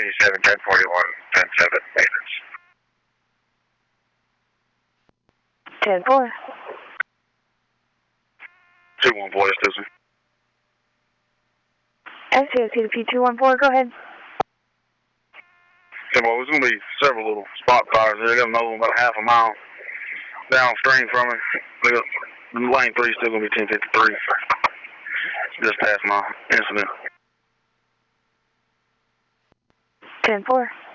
97, 1041, 107, maintenance. 10-4. 214, this Tucson. SCOC to P214, go ahead. Yeah, well, there's going to be several little spot fires there. I got another one about a half a mile downstream from me. Lane 3 is still going to be 1053. Just past my incident. 10-4.